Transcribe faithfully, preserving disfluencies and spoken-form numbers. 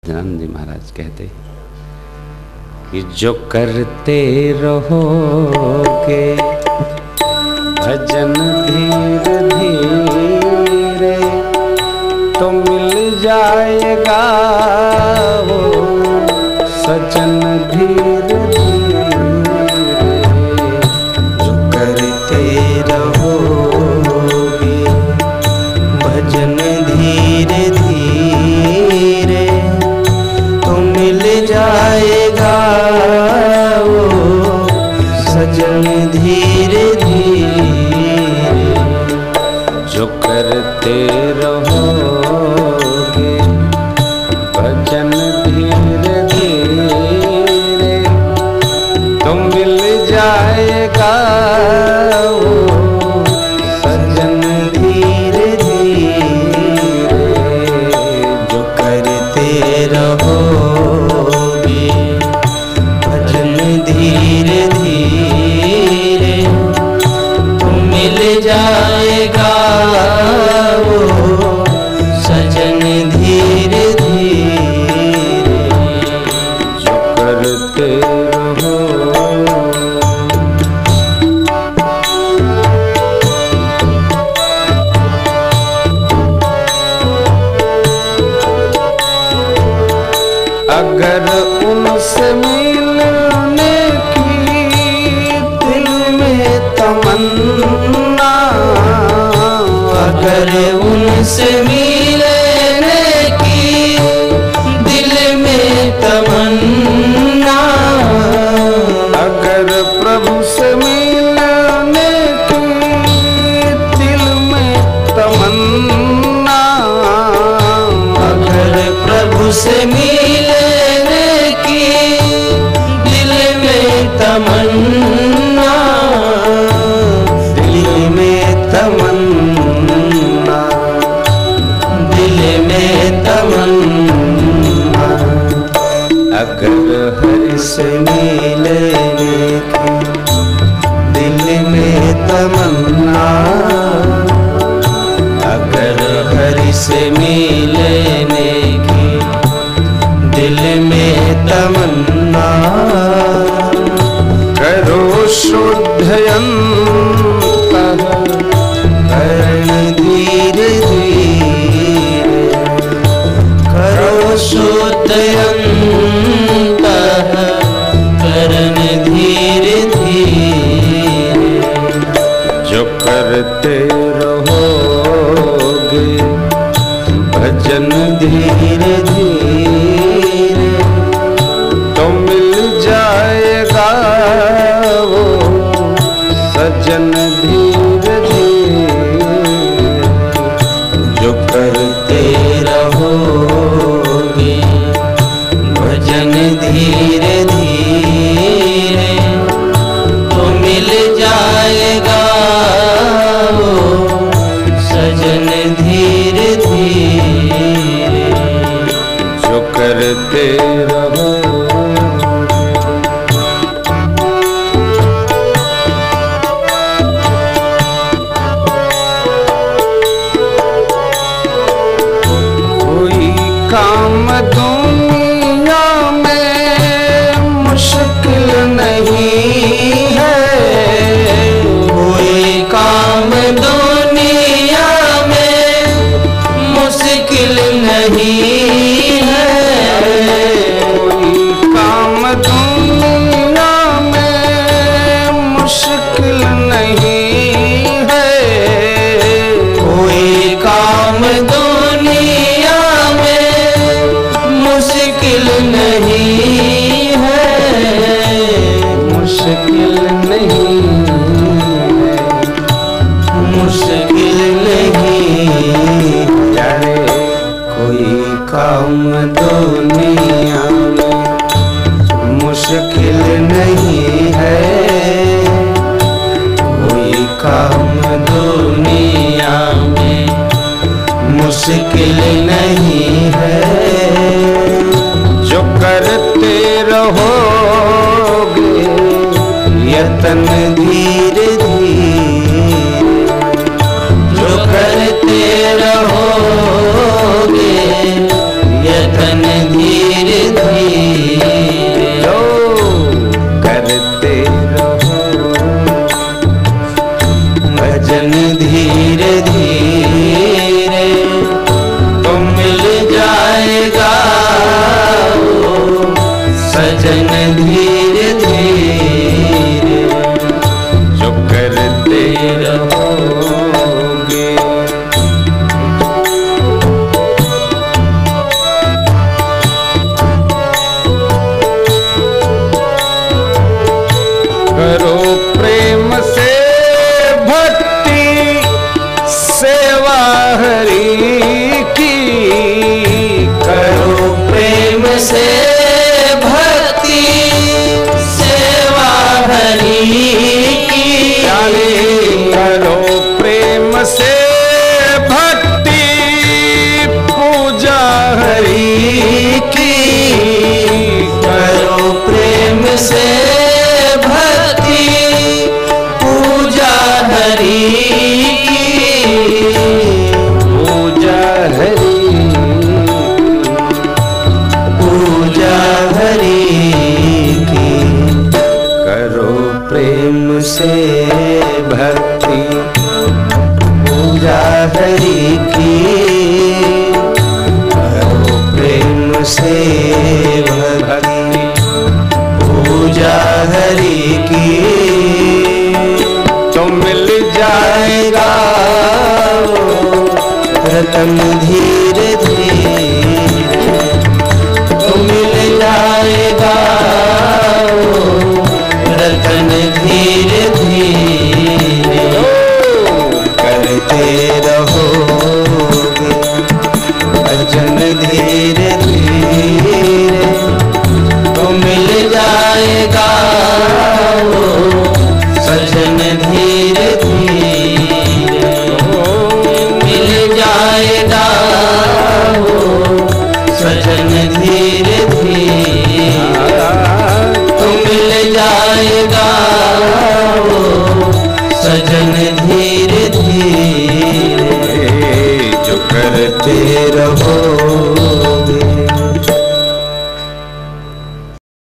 भजनानंद जी महाराज कहते कि जो करते रहोगे भजन धीरे धीरे तो मिल जाएगा वो सजन धीरे धीरे। जो करते रहोगे भजन धीरे धीरे तो मिल जाएगा वो सजन धीरे धीरे। जो करते रहोगे भजन धीरे धीरे तो मिल जाएगा वो सजन धीरे धीरे। जो करते रहोगे भजन धीरे धीरे तो मिल जाएगा वो सजन धीरे धीरे। जो करते रहो अगर उनसे मिलने की दिल में तमन्ना, अगर उनसे मिलने की दिल में तमन्ना, अगर प्रभु से मिलने की दिल में तमन्ना, अगर प्रभु से मिलने की दिल में तमन्ना, दिल में तमन्ना, दिल में तमन्ना, अगर हरि से मिलने की दिल में तमन्ना, अगर हरि से मिलने की दिल में तमन्ना, करो शुद्ध करण धीरे धीरे, करो शुद्ध करण धीरे धीरे। जो करते रहोगे भजन धीरे धीरे तो मिल जाएगा वो सजन धीरे धीरे। जो करते रहोगे भजन धीरे धीरे तो मिल जाएगा वो सजन धीरे धीरे। जो करते रहो कोई काम दुनिया में मुश्किल नहीं है, कोई काम दुनिया में मुश्किल नहीं है, कोई काम दुनिया में मुश्किल नहीं है, कोई काम दुनिया में मुश्किल नहीं है, मुश्किल नहीं है, मुश्किल नहीं यारे। कोई काम दुनिया में मुश्किल नहीं है, कोई काम दुनिया में मुश्किल नहीं है। जो करते रहोगे यतन धीरे धीरे, जो करते रहोगे यतन धीरे भजन धीरे धीरे जो करते रहोगे। करो प्रेम से भक्ति सेवा हरि की, करो प्रेम से भक्ति सेवा हरि की। करो प्रेम से भक्ति पूजा हरि की, करो प्रेम से भक्ति पूजा हरि की। पूजा हरि पूजा हरि की। करो प्रेम से भक्ति पूजा हरि की। करो प्रेम से भक्ति पूजा हरि की। तो मिल जाएगा रतन धीरे